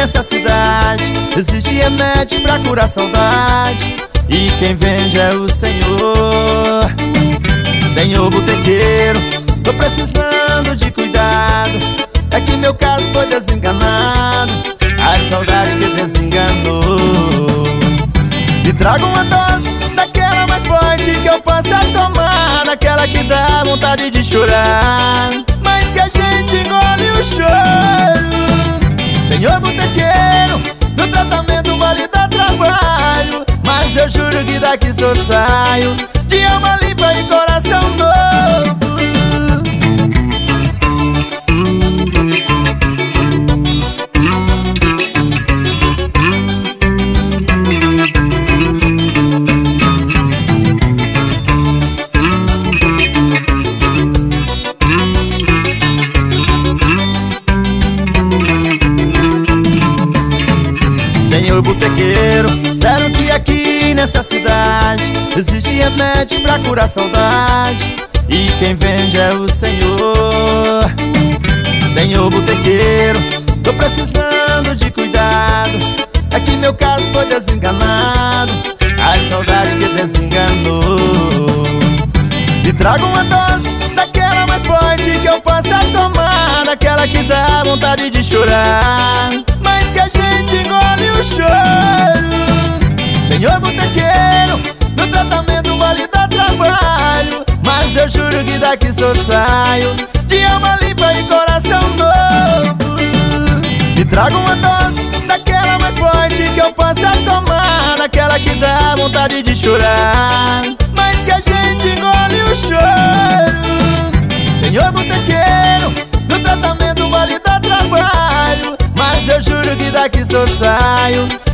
nessa cidade existe remédio pra curar saudade, e quem vende é o Senhor. Senhor botequeiro, tô precisando de cuidado, é que meu caso foi desenganado, a saudade que desenganou. Me traga uma dose daquela mais forte que eu possa tomar, daquela que dá vontade de chorar, mas que a gente engole o choro. Senhor botequeiro, meu tratamento vale dar trabalho, mas eu juro que daqui só saio de alma limpa e coração novo. Senhor botequeiro, sério que aqui nessa cidade existe remédio pra curar saudade, e quem vende é o Senhor. Senhor botequeiro, tô precisando de cuidado, é que meu caso foi desenganado, a saudade que desenganou. Me traga uma dose daquela mais forte que eu possa tomar, daquela que dá vontade de chorar, mas que a gente engole o choro. Senhor botequeiro, meu tratamento vale dar trabalho, mas eu juro que daqui só saio de alma limpa e coração novo. Me traga uma dose daquela mais forte que eu possa tomar, daquela que dá vontade de chorar, mas que a gente engole o choro. Senhor botequeiro, meu tratamento vale dar trabalho, mas eu juro que daqui só saio